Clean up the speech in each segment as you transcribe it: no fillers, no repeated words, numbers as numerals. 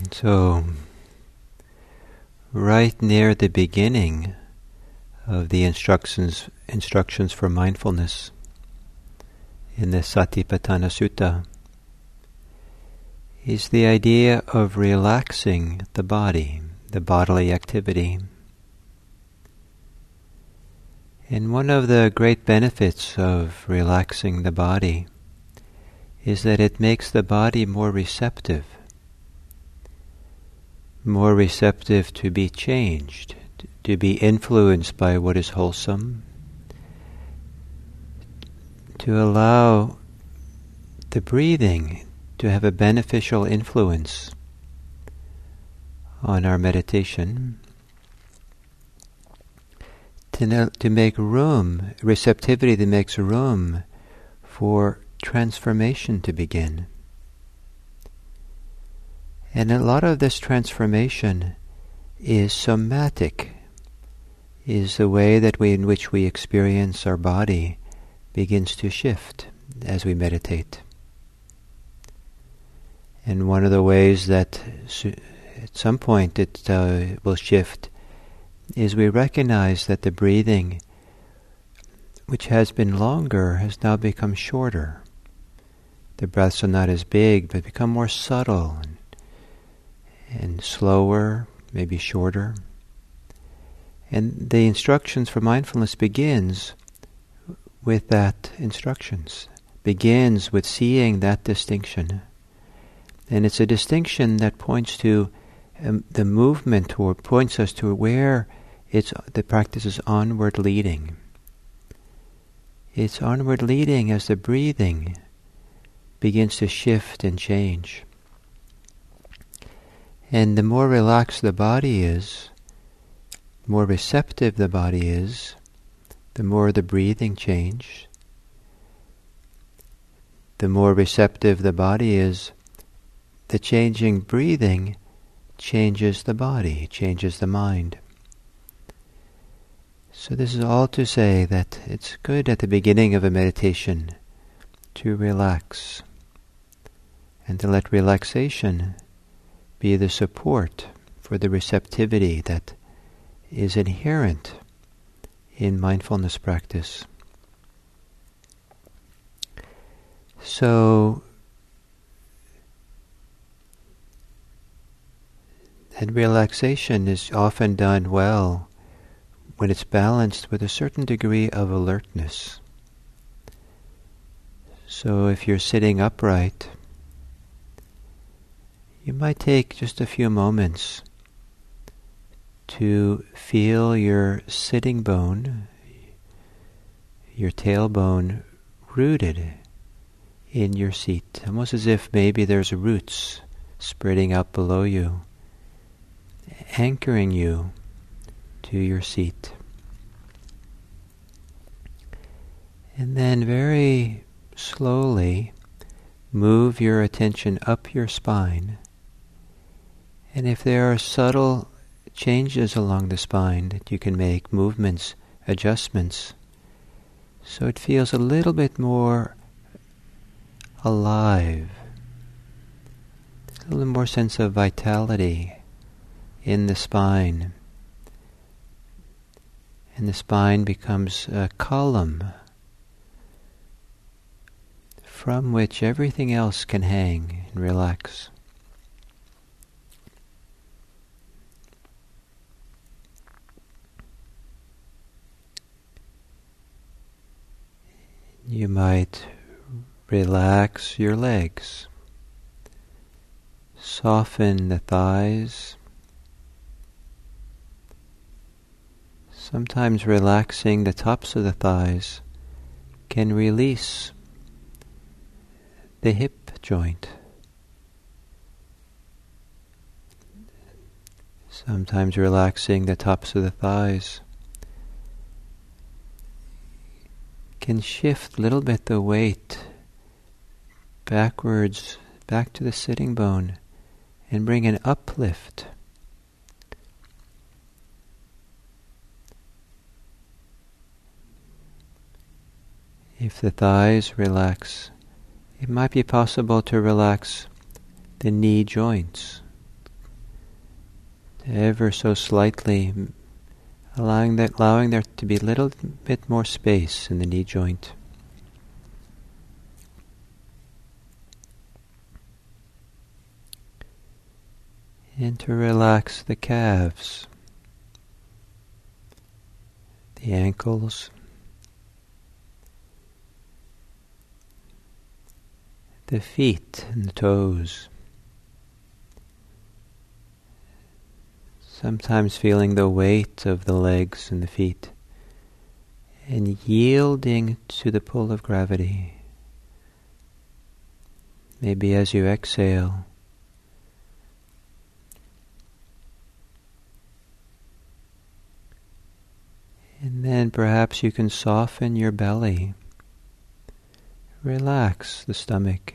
So, right near the beginning of the instructions for mindfulness in the Satipatthana Sutta is the idea of relaxing the body, the bodily activity. And one of the great benefits of relaxing the body is that it makes the body more receptive to be changed, to be influenced by what is wholesome, to allow the breathing to have a beneficial influence on our meditation, to make room, receptivity that makes room for transformation to begin. And a lot of this transformation is somatic, is the way that in which we experience our body begins to shift as we meditate. And one of the ways that at some point it will shift is we recognize that the breathing, which has been longer, has now become shorter. The breaths are not as big, but become more subtle and slower, maybe shorter. And the instructions for mindfulness begins with that instructions, begins with seeing that distinction. And it's a distinction that points to the movement, or points us to where the practice is onward leading. It's onward leading as the breathing begins to shift and change. And the more relaxed the body is, more receptive the body is, the more the breathing changes. The more receptive the body is, the changing breathing changes the body, changes the mind. So this is all to say that it's good at the beginning of a meditation to relax, and to let relaxation be the support for the receptivity that is inherent in mindfulness practice. So, and relaxation is often done well when it's balanced with a certain degree of alertness. So if you're sitting upright, you might take just a few moments to feel your sitting bone, your tailbone, rooted in your seat, almost as if maybe there's roots spreading out below you, anchoring you to your seat. And then very slowly move your attention up your spine. And if there are subtle changes along the spine that you can make, movements, adjustments, so it feels a little bit more alive, a little more sense of vitality in the spine. And the spine becomes a column from which everything else can hang and relax. You might relax your legs, soften the thighs. Sometimes relaxing the tops of the thighs can release the hip joint. Sometimes relaxing the tops of the thighs can shift a little bit the weight backwards, back to the sitting bone, and bring an uplift. If the thighs relax, it might be possible to relax the knee joints ever so slightly, allowing there to be a little bit more space in the knee joint. And to relax the calves, the ankles, the feet and the toes. Sometimes feeling the weight of the legs and the feet and yielding to the pull of gravity. Maybe as you exhale, and then perhaps you can soften your belly. Relax the stomach.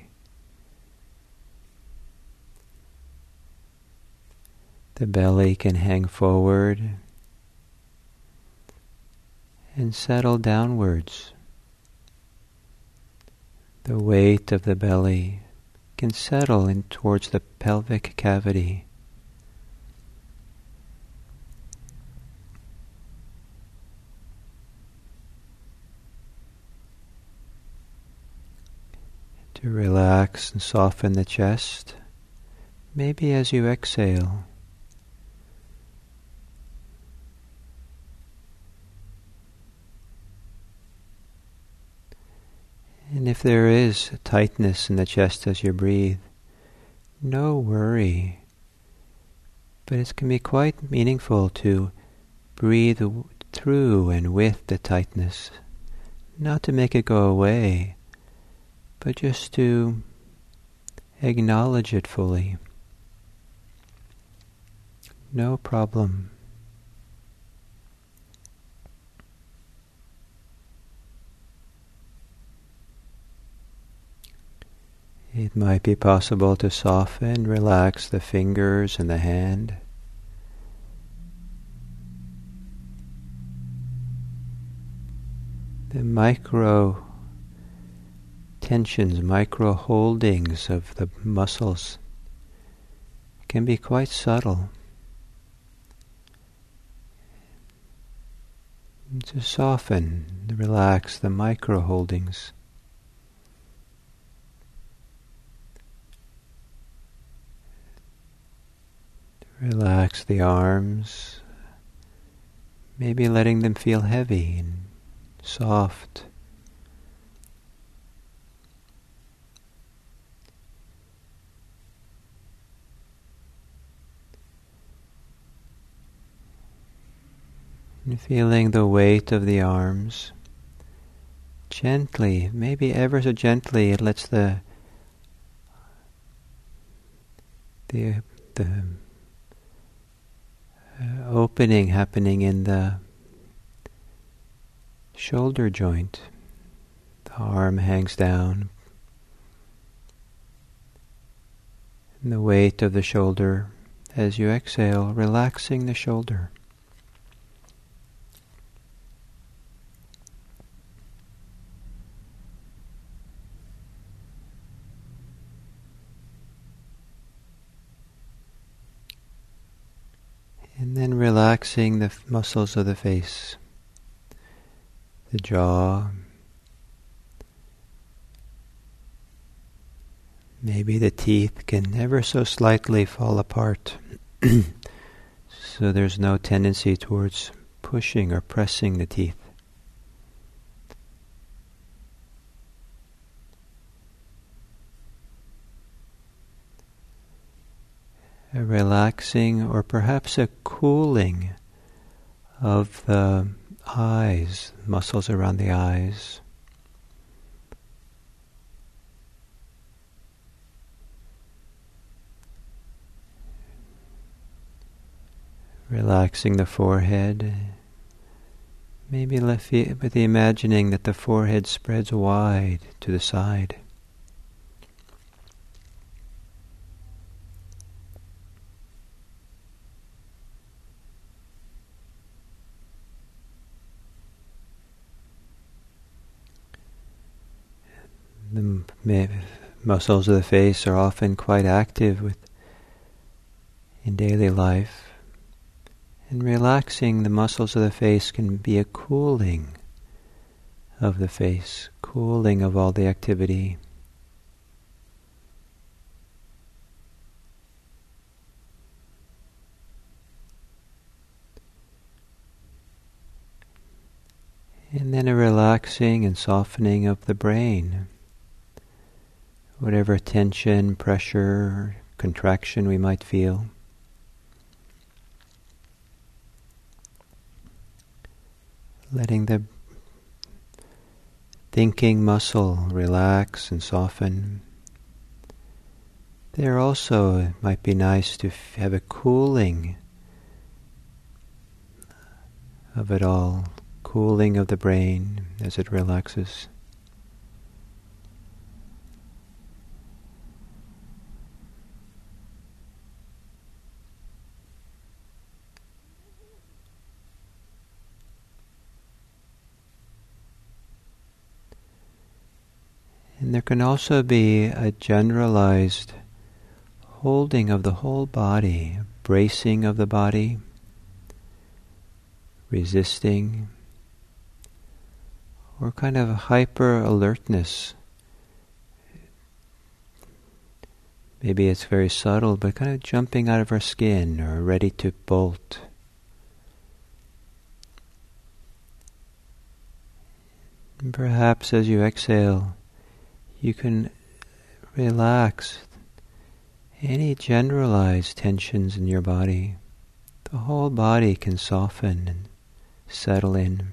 The belly can hang forward and settle downwards. The weight of the belly can settle in towards the pelvic cavity. To relax and soften the chest, maybe as you exhale. And if there is a tightness in the chest as you breathe, no worry. But it can be quite meaningful to breathe through and with the tightness, not to make it go away, but just to acknowledge it fully. No problem. It might be possible to soften, relax the fingers and the hand. The micro tensions, micro holdings of the muscles can be quite subtle. And to soften, relax the micro holdings. Relax the arms, maybe letting them feel heavy and soft. And feeling the weight of the arms. Gently, maybe ever so gently, it lets the opening happening in the shoulder joint. The arm hangs down. And the weight of the shoulder as you exhale, relaxing the shoulder. And then relaxing the muscles of the face, the jaw, maybe the teeth can ever so slightly fall apart, so there's no tendency towards pushing or pressing the teeth. A relaxing or perhaps a cooling of the eyes, muscles around the eyes. Relaxing the forehead, maybe with the imagining that the forehead spreads wide to the side. The muscles of the face are often quite active in daily life. And relaxing the muscles of the face can be a cooling of the face, cooling of all the activity. And then a relaxing and softening of the brain. Whatever tension, pressure, contraction we might feel. Letting the thinking muscle relax and soften. There also it might be nice to have a cooling of it all, cooling of the brain as it relaxes. And there can also be a generalized holding of the whole body, bracing of the body, resisting, or kind of a hyper alertness. Maybe it's very subtle, but kind of jumping out of our skin or ready to bolt. And perhaps as you exhale, you can relax any generalized tensions in your body. The whole body can soften and settle in.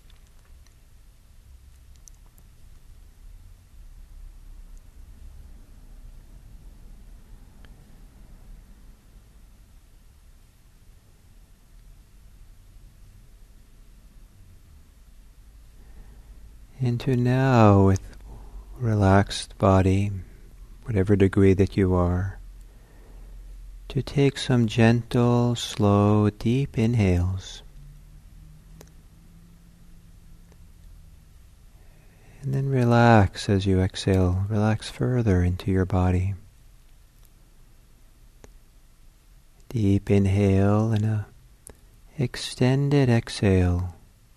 And to now, with relaxed body, whatever degree that you are, to take some gentle, slow, deep inhales. And then relax as you exhale. Relax further into your body. Deep inhale and a extended exhale.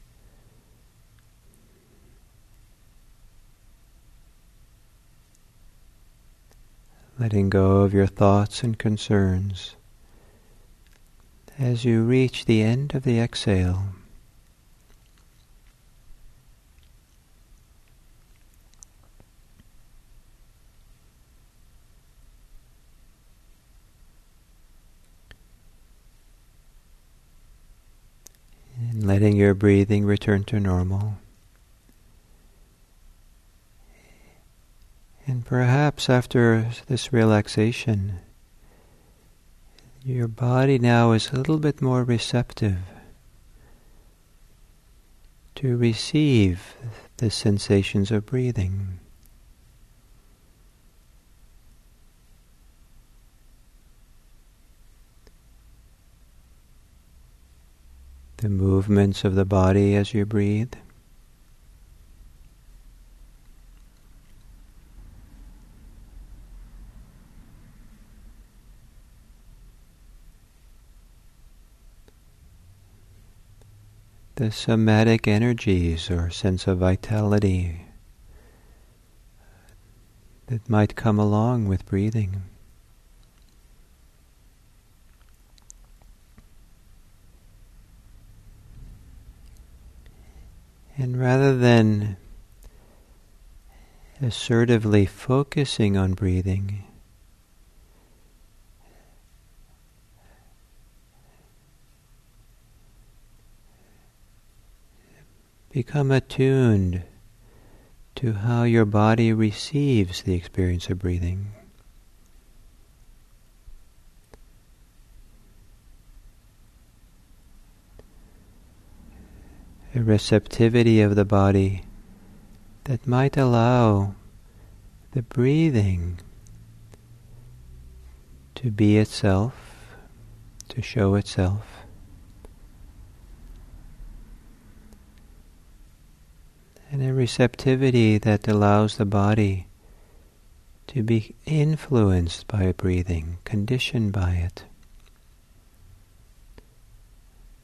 Letting go of your thoughts and concerns. As you reach the end of the exhale, and letting your breathing return to normal. And perhaps after this relaxation, your body now is a little bit more receptive to receive the sensations of breathing. The movements of the body as you breathe. The somatic energies or sense of vitality that might come along with breathing. And rather than assertively focusing on breathing, become attuned to how your body receives the experience of breathing. A receptivity of the body that might allow the breathing to be itself, to show itself. And a receptivity that allows the body to be influenced by breathing, conditioned by it.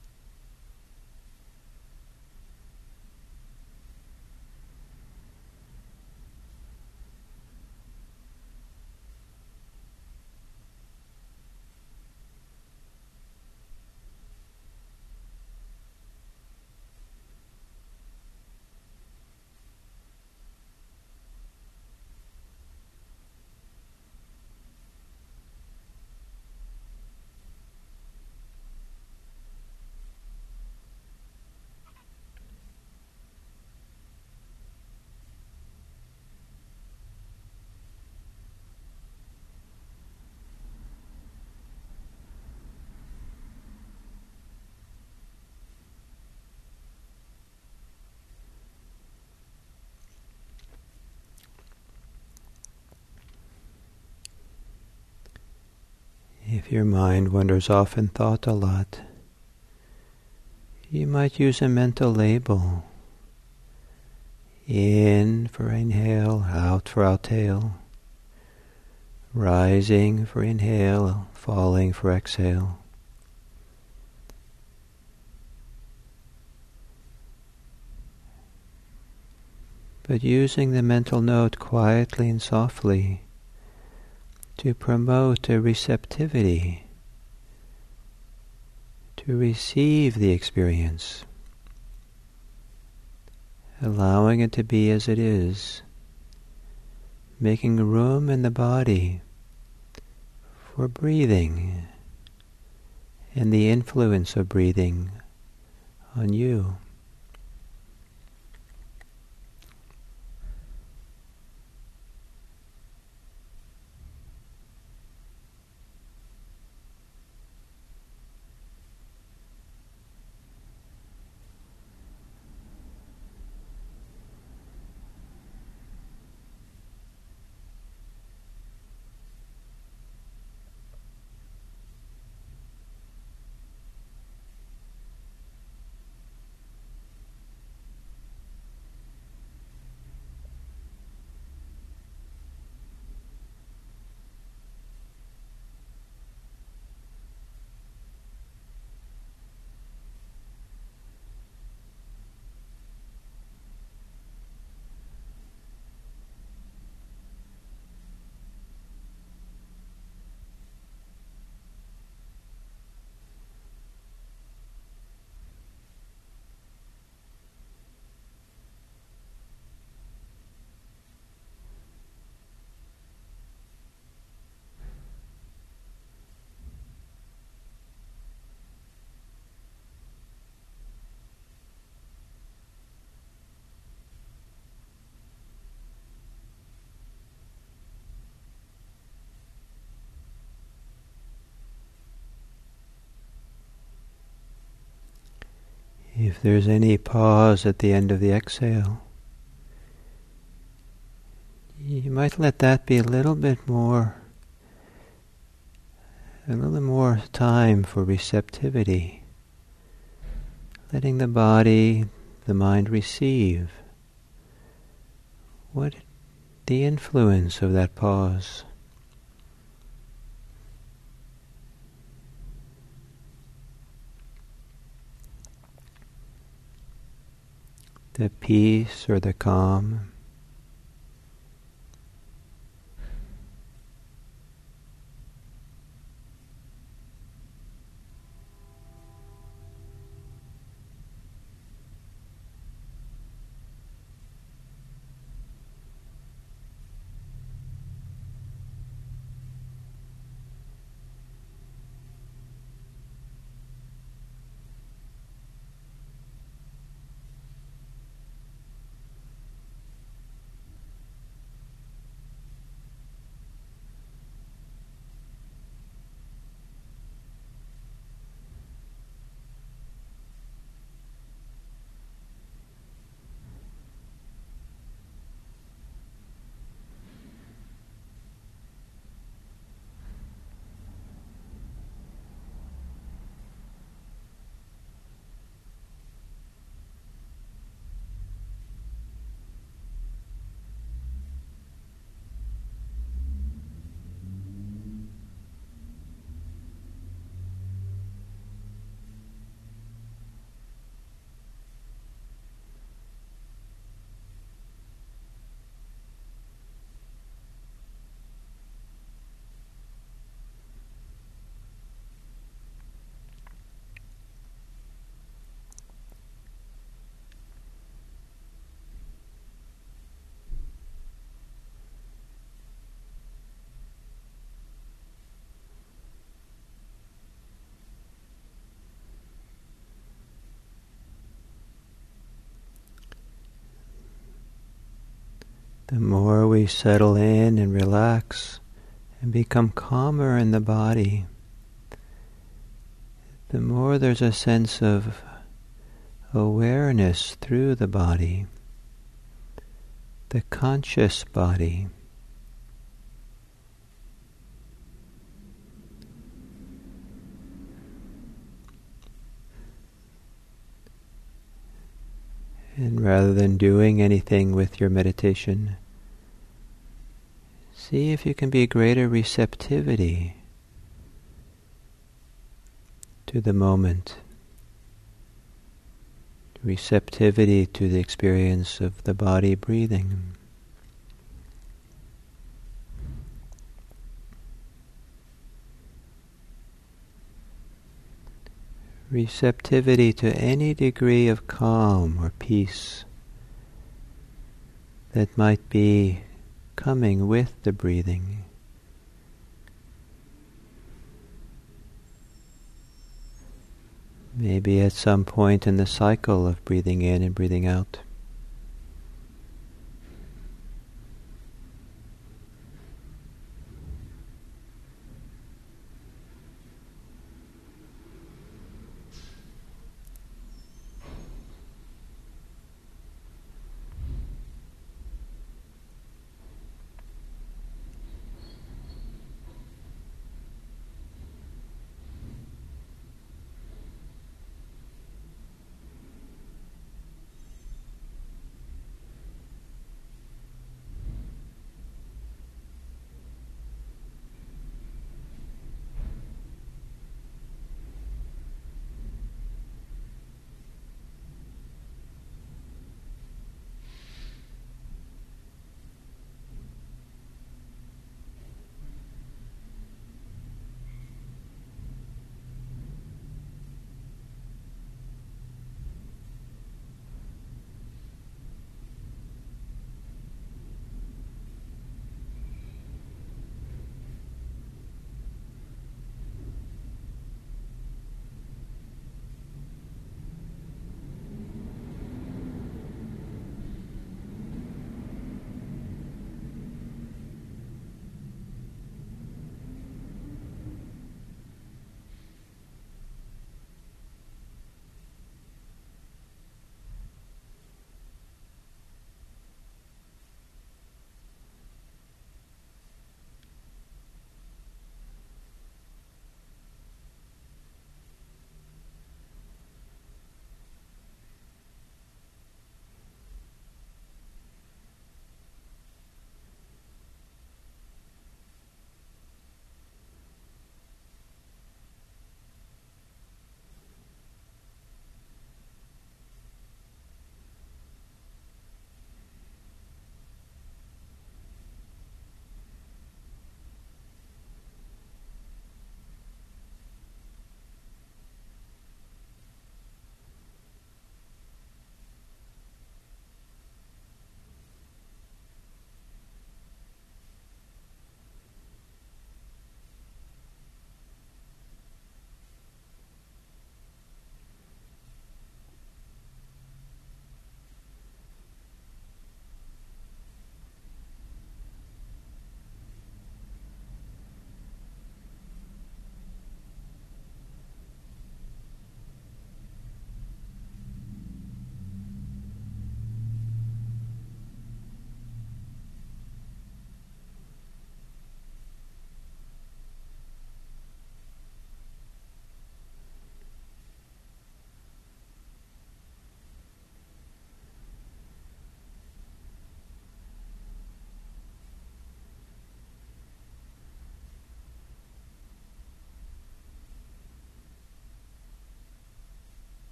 If your mind wanders off in thought a lot, you might use a mental label. In for inhale, out for outtail. Rising for inhale, falling for exhale. But using the mental note quietly and softly to promote a receptivity, to receive the experience, allowing it to be as it is, making room in the body for breathing and the influence of breathing on you. If there's any pause at the end of the exhale, you might let that be a little more time for receptivity, letting the body, the mind receive what the influence of that pause. The peace or the calm. The more we settle in and relax and become calmer in the body, the more there's a sense of awareness through the body, the conscious body. And rather than doing anything with your meditation, see if you can be greater receptivity to the moment, receptivity to the experience of the body breathing. Receptivity to any degree of calm or peace that might be coming with the breathing. Maybe at some point in the cycle of breathing in and breathing out.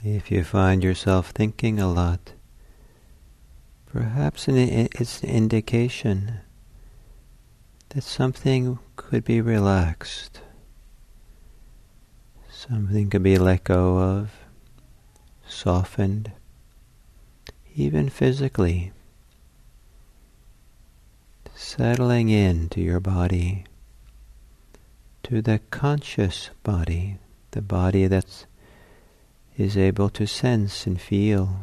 If you find yourself thinking a lot, perhaps it's an indication that something could be relaxed. Something could be let go of, softened, even physically, settling into your body, to the conscious body, the body that is able to sense and feel.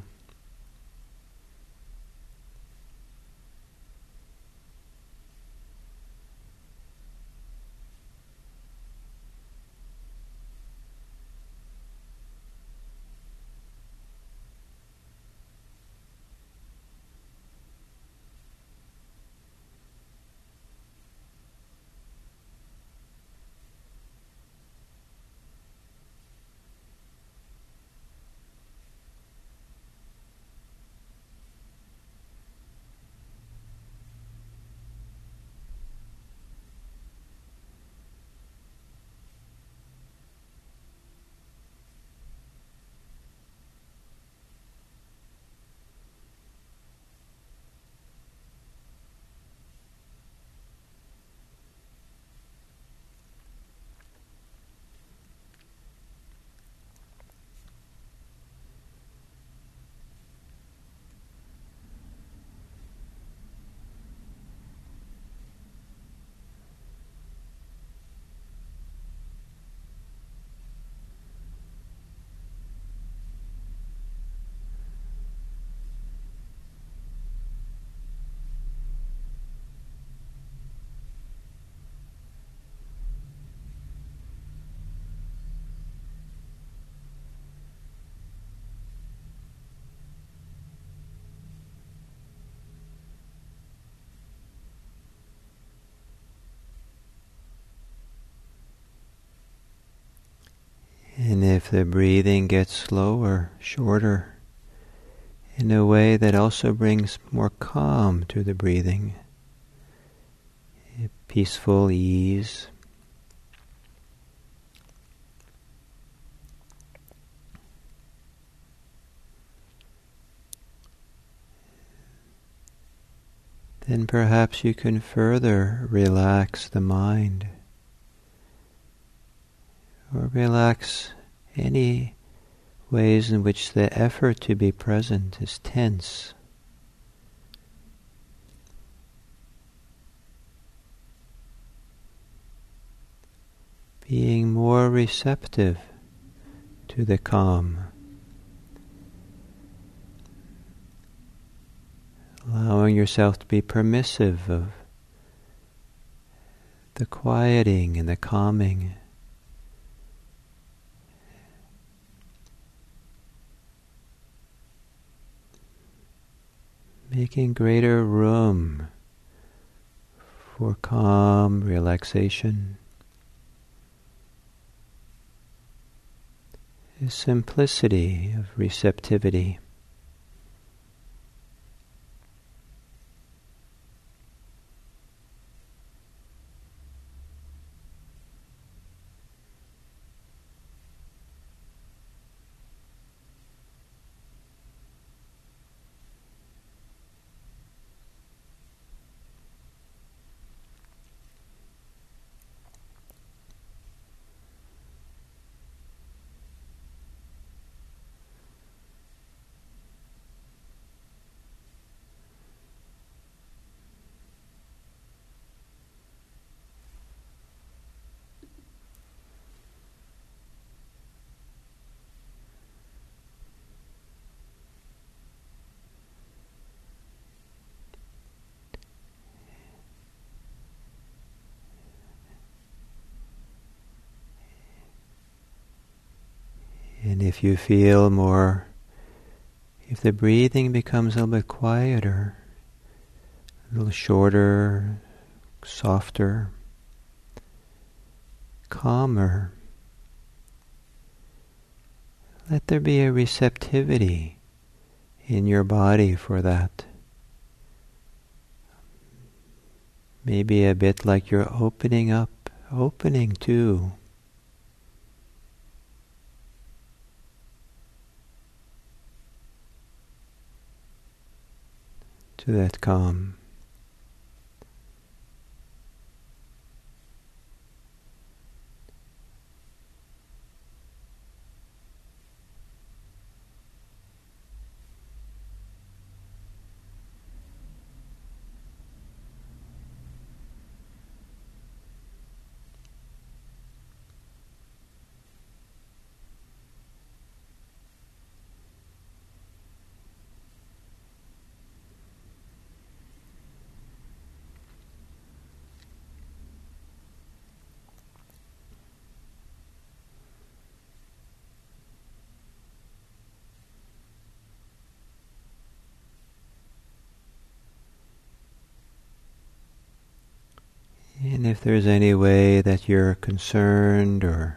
And if the breathing gets slower, shorter, in a way that also brings more calm to the breathing, a peaceful ease, then perhaps you can further relax the mind, or relax any ways in which the effort to be present is tense. Being more receptive to the calm. Allowing yourself to be permissive of the quieting and the calming. Making greater room for calm relaxation. A simplicity of receptivity. And if you feel more, if the breathing becomes a little bit quieter, a little shorter, softer, calmer, let there be a receptivity in your body for that. Maybe a bit like you're opening up, opening to. to that calm. And if there's any way that you're concerned or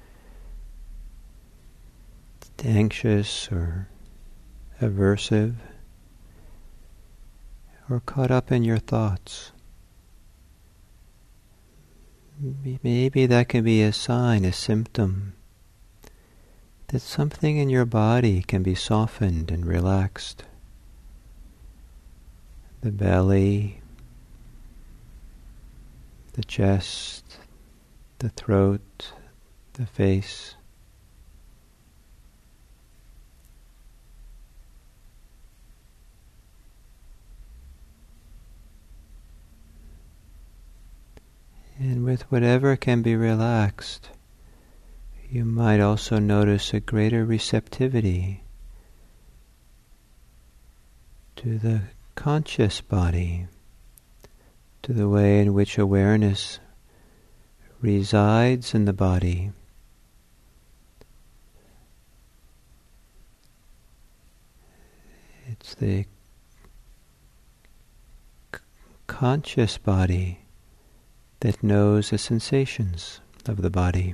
anxious or aversive or caught up in your thoughts, maybe that can be a sign, a symptom that something in your body can be softened and relaxed. The belly, the chest, the throat, the face. And with whatever can be relaxed, you might also notice a greater receptivity to the conscious body, to the way in which awareness resides in the body. It's the conscious body that knows the sensations of the body.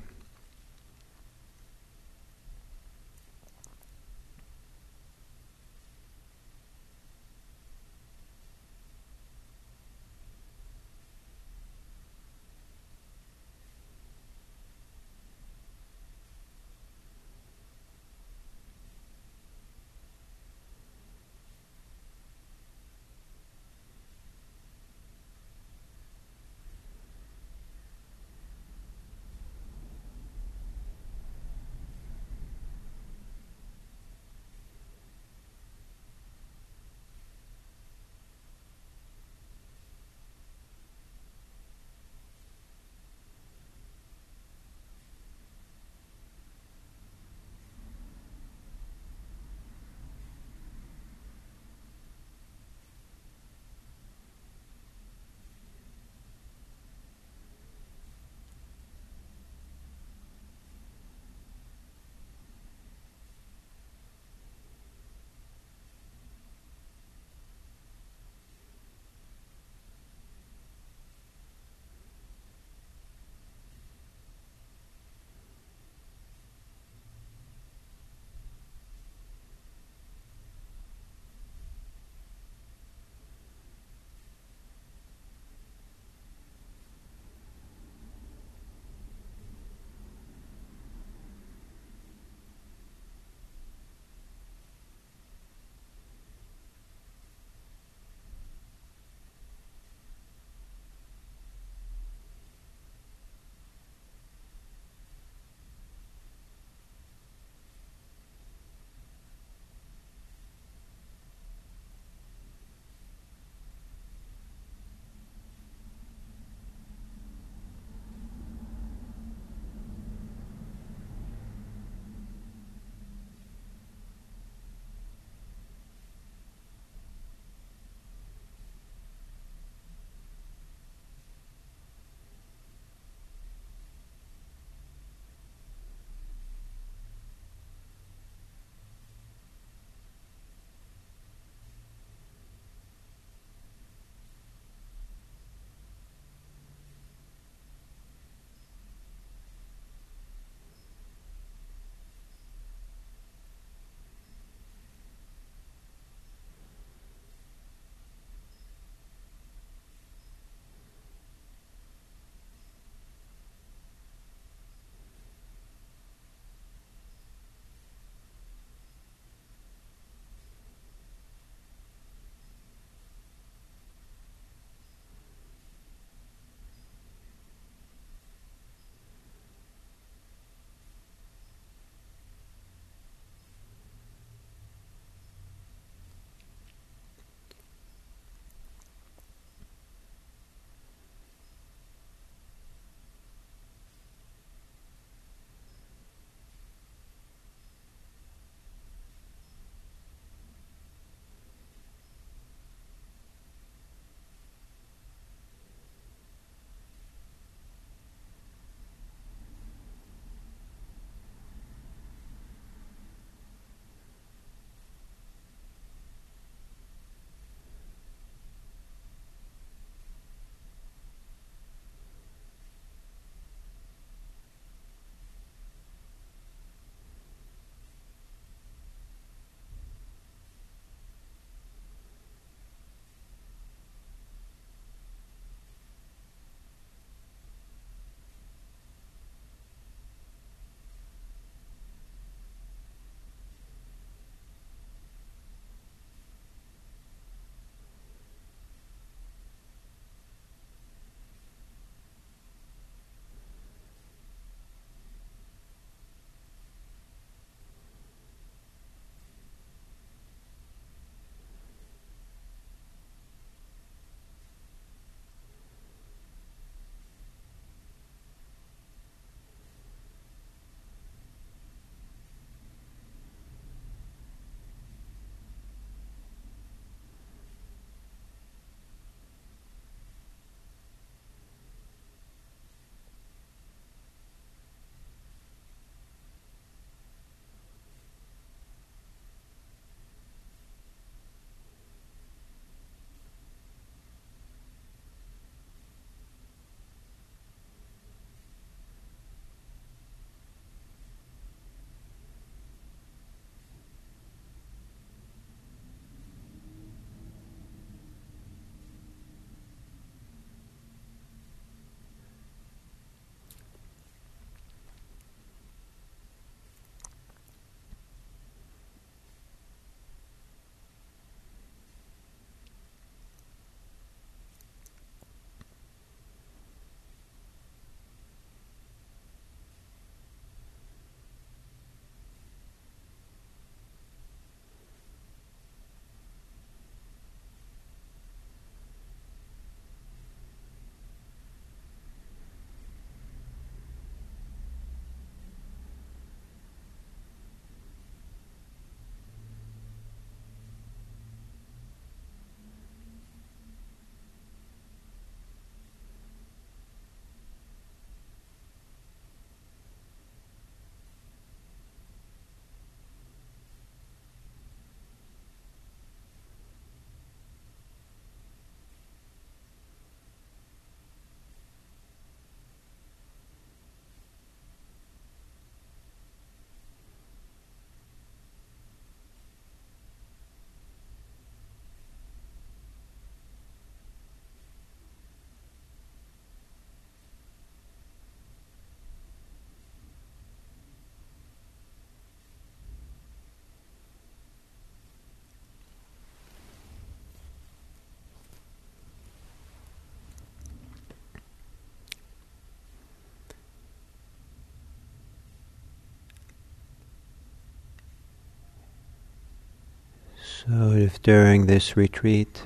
So if during this retreat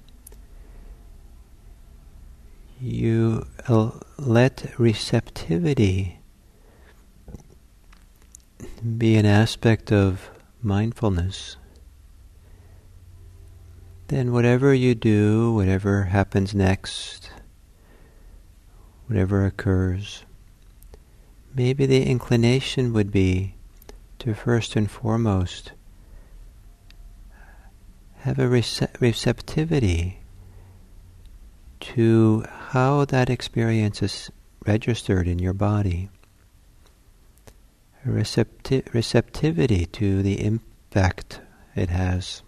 you let receptivity be an aspect of mindfulness, then whatever you do, whatever happens next, whatever occurs, maybe the inclination would be to first and foremost have a receptivity to how that experience is registered in your body, a receptivity to the impact it has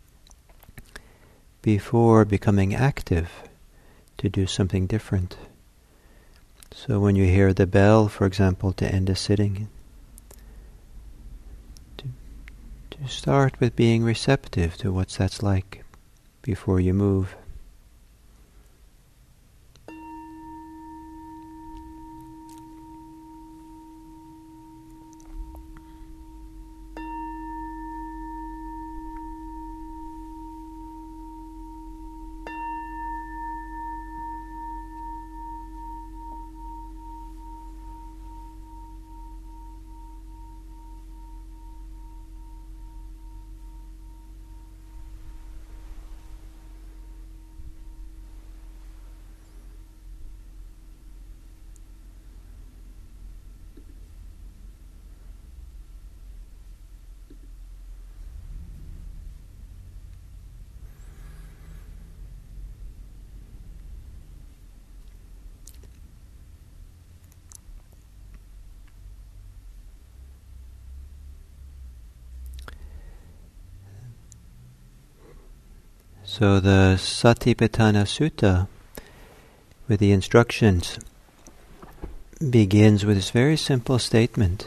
before becoming active to do something different. So when you hear the bell, for example, to end a sitting, to start with being receptive to what that's like before you move. So the Satipatthana Sutta, with the instructions, begins with this very simple statement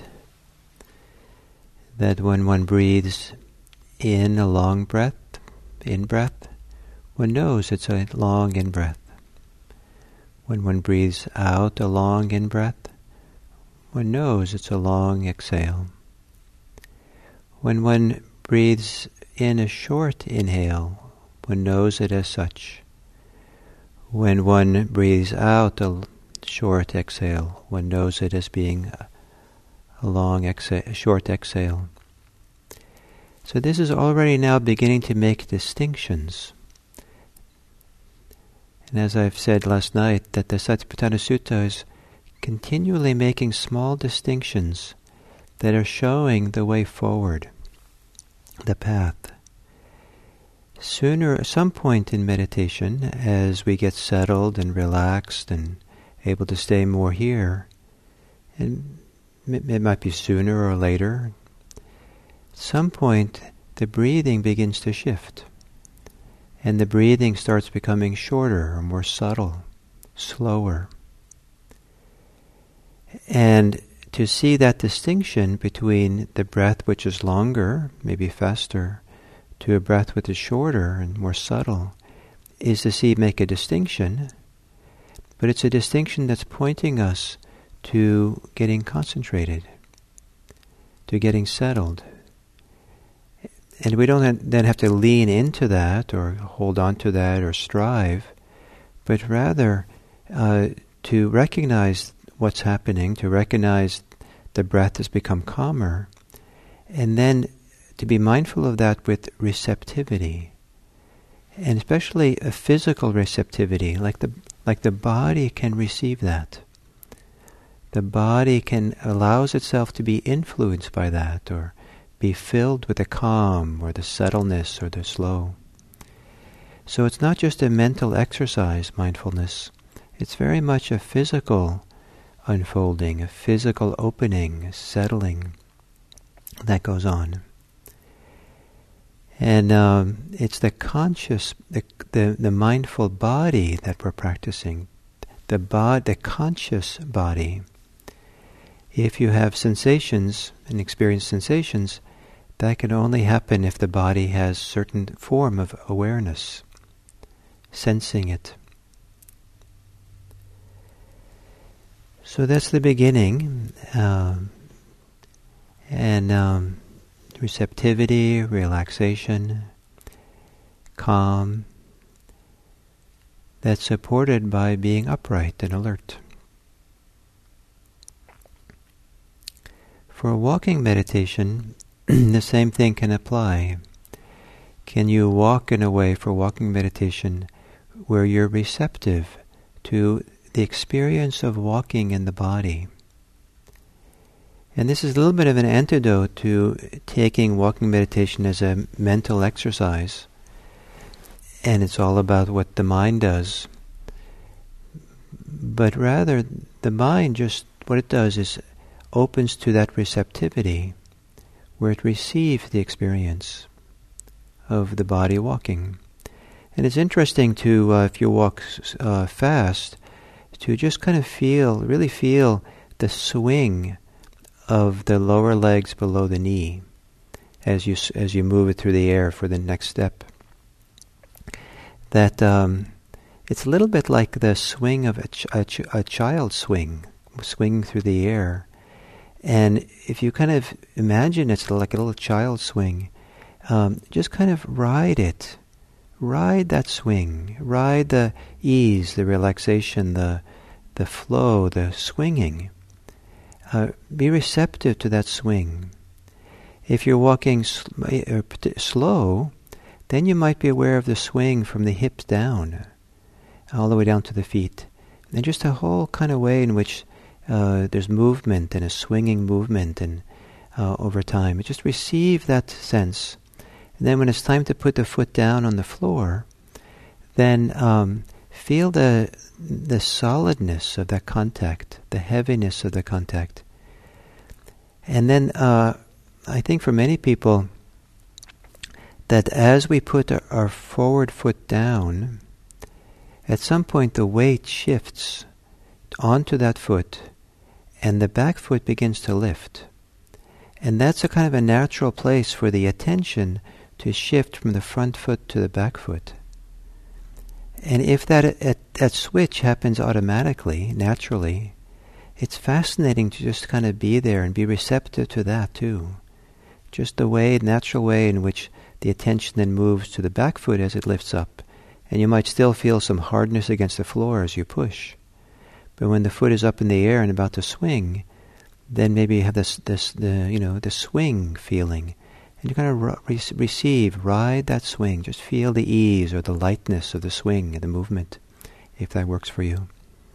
that when one breathes in a long breath, in-breath, one knows it's a long in-breath. When one breathes out a long in-breath, one knows it's a long exhale. When one breathes in a short inhale, one knows it as such. When one breathes out a short exhale, one knows it as being a long exhale, a short exhale. So this is already now beginning to make distinctions. And as I've said last night, that the Satipatthana Sutta is continually making small distinctions that are showing the way forward, the path. Sooner, at some point in meditation, as we get settled and relaxed and able to stay more here, and it might be sooner or later, at some point the breathing begins to shift, and the breathing starts becoming shorter or more subtle, slower. And to see that distinction between the breath which is longer, maybe faster, to a breath which is shorter and more subtle, is to make a distinction, but it's a distinction that's pointing us to getting concentrated, to getting settled. And we don't then have to lean into that or hold on to that or strive, but rather to recognize what's happening, to recognize the breath has become calmer, and then to be mindful of that with receptivity, and especially a physical receptivity, like the body can receive that. The body allows itself to be influenced by that, or be filled with the calm, or the subtleness, or the slow. So it's not just a mental exercise, mindfulness. It's very much a physical unfolding, a physical opening, a settling that goes on. And it's the conscious, the mindful body that we're practicing, the conscious body. If you have sensations and experience sensations, that can only happen if the body has certain form of awareness, sensing it. So that's the beginning, and receptivity, relaxation, calm, that's supported by being upright and alert. For walking meditation, the same thing can apply. Can you walk in a way for walking meditation where you're receptive to the experience of walking in the body? And this is a little bit of an antidote to taking walking meditation as a mental exercise, and it's all about what the mind does. But rather, the mind just, what it does is opens to that receptivity where it receives the experience of the body walking. And it's interesting to, if you walk fast, to just kind of really feel the swing of the lower legs below the knee as you move it through the air for the next step. That it's a little bit like the swing of a child swinging through the air. And if you kind of imagine it's like a little child swing, just kind of ride it. Ride that swing. Ride the ease, the relaxation, the flow, the swinging. Be receptive to that swing. If you're walking slow, then you might be aware of the swing from the hips down, all the way down to the feet. And just a whole kind of way in which there's movement and a swinging movement and over time. Just receive that sense. And then when it's time to put the foot down on the floor, then feel the solidness of that contact, the heaviness of the contact. And then I think for many people that as we put our forward foot down, at some point the weight shifts onto that foot and the back foot begins to lift. And that's a kind of a natural place for the attention to shift from the front foot to the back foot. And if that switch happens automatically, naturally, it's fascinating to just kind of be there and be receptive to that too. Just the natural way in which the attention then moves to the back foot as it lifts up. And you might still feel some hardness against the floor as you push. But when the foot is up in the air and about to swing, then maybe you have the swing feeling. And you kind of ride that swing. Just feel the ease or the lightness of the swing and the movement, if that works for you.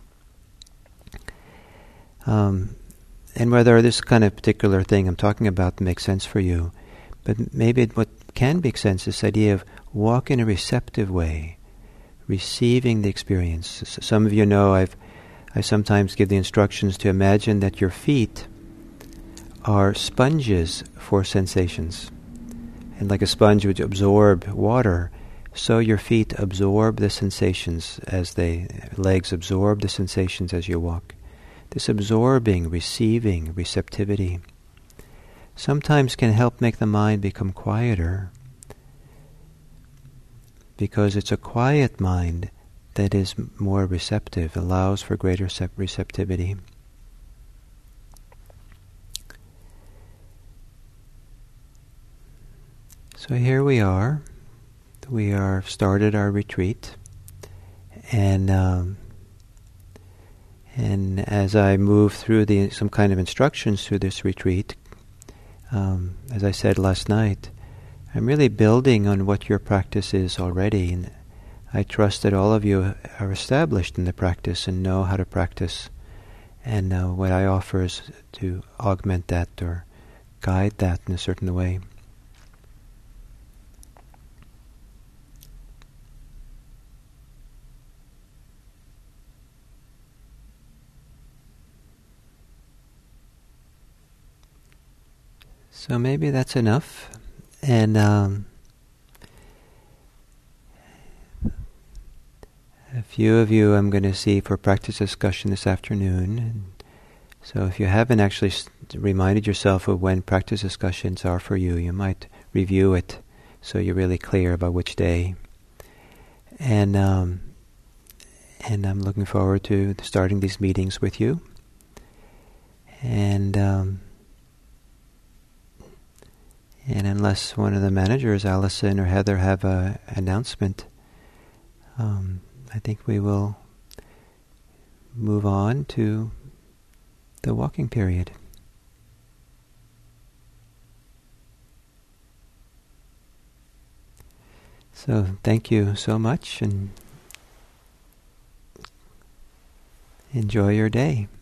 And whether this kind of particular thing I'm talking about makes sense for you, but maybe what can make sense is this idea of walk in a receptive way, receiving the experience. Some of you know I sometimes give the instructions to imagine that your feet are sponges for sensations. And like a sponge would absorb water, so your feet absorb the sensations legs absorb the sensations as you walk. This absorbing, receiving, receptivity sometimes can help make the mind become quieter, because it's a quiet mind that is more receptive, allows for greater receptivity. So here we are. We are started our retreat, and as I move through some kind of instructions through this retreat, as I said last night, I'm really building on what your practice is already, and I trust that all of you are established in the practice and know how to practice, and what I offer is to augment that or guide that in a certain way. So maybe that's enough, and a few of you I'm going to see for practice discussion this afternoon. And so if you haven't actually reminded yourself of when practice discussions are for you, you might review it so you're really clear about which day. And I'm looking forward to starting these meetings with you. And unless one of the managers, Alison or Heather, have an announcement, I think we will move on to the walking period. So thank you so much, and enjoy your day.